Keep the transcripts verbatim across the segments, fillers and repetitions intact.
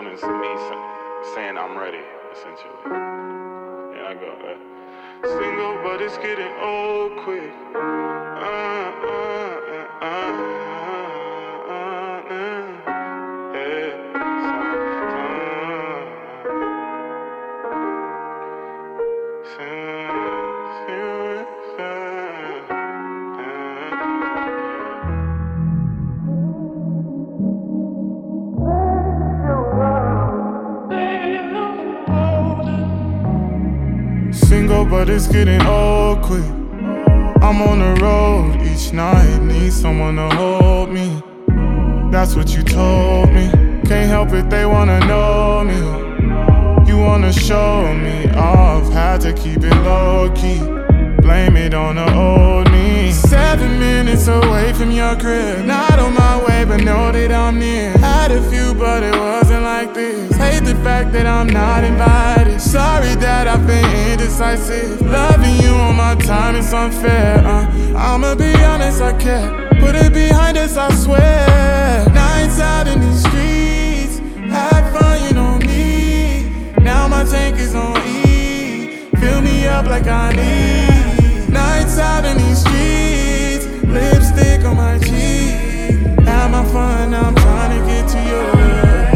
song is me saying I'm ready, essentially. Yeah, I go, uh, single, but it's getting old quick. Uh, uh, uh, uh, uh, uh, uh, yeah. Single, but it's getting old quick. I'm on the road each night, need someone to hold me. That's what you told me. Can't help it, they wanna know me. You wanna show me off, had to keep it low key. Blame it on the old me. Seven minutes away from your crib, not on my way, but know that I'm near. Had a few, but it wasn't like this. Hate the fact that I'm not invited. Sorry that I've been indecisive. Loving you on my time is unfair. uh, I'ma be honest, I care. Put it behind us, I swear. Nights out in these streets, have fun, you know me. Now my tank is on E, fill me up like I need. Nights out in these streets, lipstick on my cheek. Have my fun, now I'm trying to get to yours.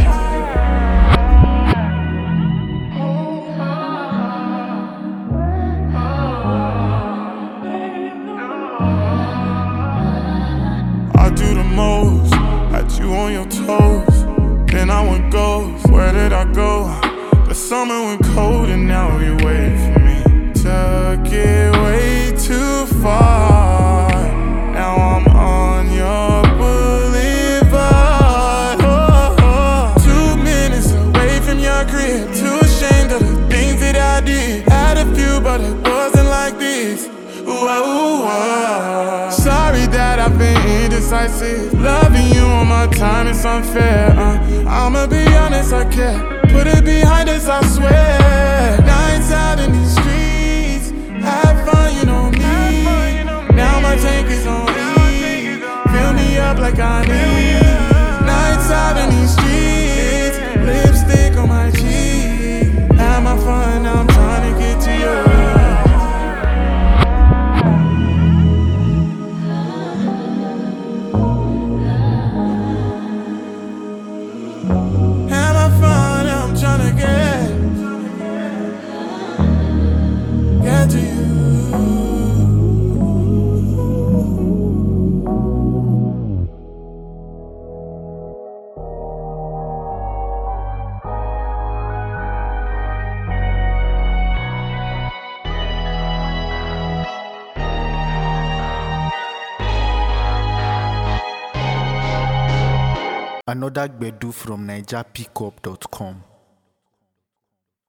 I do the most, had you on your toes. Then I went ghost, where did I go? The summer went cold and now you wait for me. Took it way too far. Now I'm on your boulevard. oh, oh. Two minutes away from your crib, too ashamed of the things that I did. Had a few, but it wasn't like this. Ooh, ooh, ooh. Sorry that I've been indecisive. Loving you on my time is unfair. uh, I'ma be honest, I care. Put it behind us, I swear. Nights out in these streets, have fun, you know me. Now my tank is on E, fill me up like I need. Nights out in these streets, lipstick on my cheek. Have my fun, now I'm trying to get to yours. Have my fun, now I'm trying to get Get to you. Another Gbedu from Niger Pickup dot com.